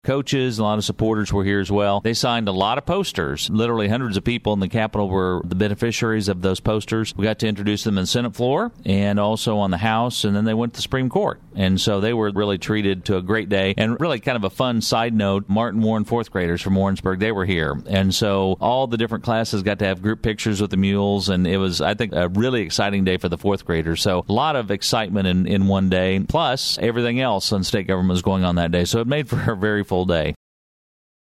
coaches, a lot of supporters were here as well. They signed a lot of posters. Literally hundreds of people in the Capitol were the beneficiaries of those posters. We got to introduce them in the Senate floor and also on the House, and then they went to the Supreme Court. And so they were really treated to a great day. And really kind of a fun side note, Martin Warren fourth graders from Warrensburg, they were here. And so all the different classes got to have group pictures with the mules, and it was, I think, a really exciting day for the fourth graders. So a lot of excitement in one day, plus everything else on state government was going on that day. So it made for a very full day.